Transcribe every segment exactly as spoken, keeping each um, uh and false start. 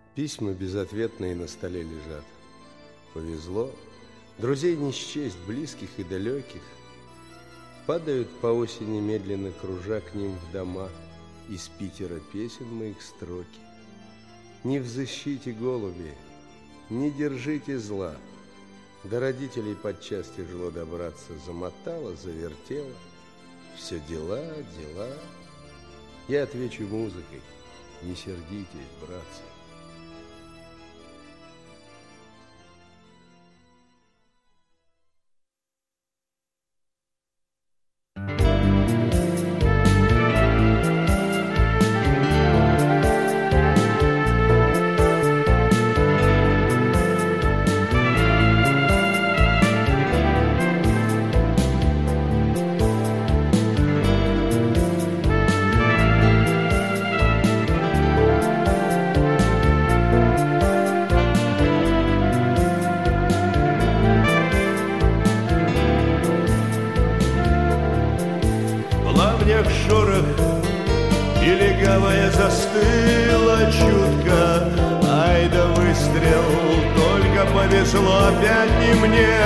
Письма безответные на столе лежат. Повезло, друзей не счесть, близких и далеких. Падают по осени медленно, кружа к ним в дома. Из Питера песен моих строки. Не взыщите, голуби, не держите зла. До родителей подчас тяжело добраться. Замотала, завертела, все дела, дела. Я отвечу музыкой: не сердитесь, братцы. Шорох, и легавая застыла чутко. Ай да выстрел, только повезло опять не мне.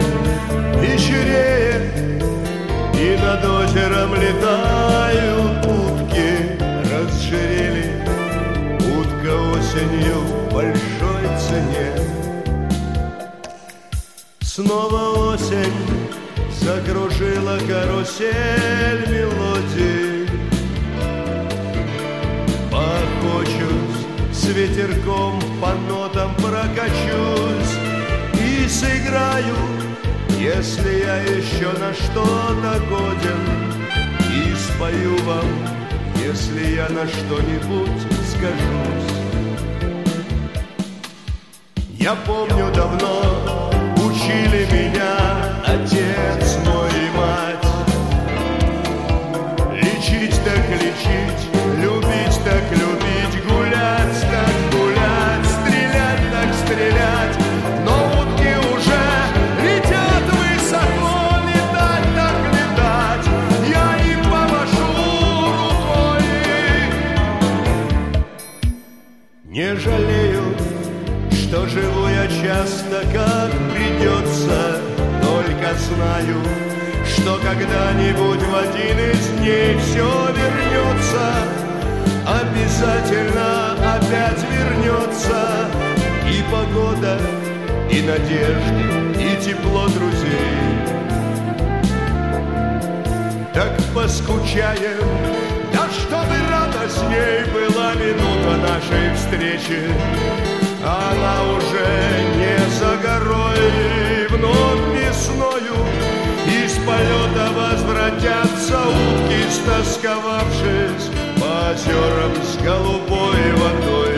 Вечереет, и над озером летают утки. Разжирели, утка осенью в большой цене. Снова осень закружила карусель мелодий. Похочусь, с ветерком по нотам прокачусь и сыграю, если я еще на что-то годен, и спою вам, если я на что-нибудь скажусь. Я помню, давно учили меня отец мой и мать. Лечить так лечить, любить так любить, гулять так гулять, стрелять так стрелять. Но утки уже летят высоко, летать так летать. Я им помашу рукой. Не жалею, что живу я часто, как придется, только знаю, что когда-нибудь в один из дней все вернется, обязательно опять вернется. И погода, и надежды, и тепло друзей. Так поскучаем, да чтобы радостней была минута нашей встречи. Она уже не за горой, вновь весною из полета возвратятся утки, стосковавшись по озерам с голубой водой.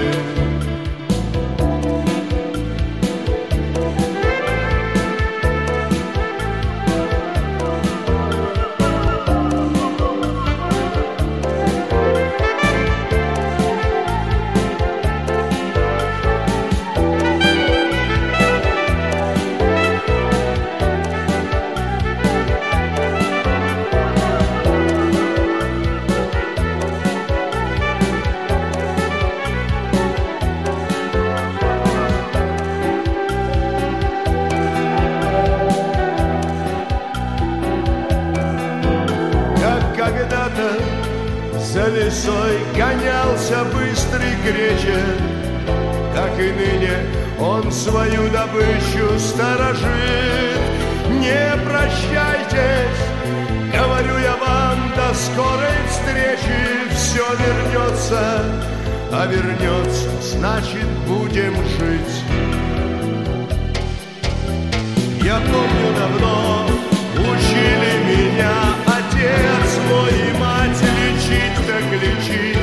Когда-то за лесой гонялся быстрый кречет, так и ныне он свою добычу сторожит. Не прощайтесь, говорю я вам, до скорой встречи. Все вернется, а вернется, значит будем жить. Я помню, давно учили меня отец мой и мать. Лечить так лечить,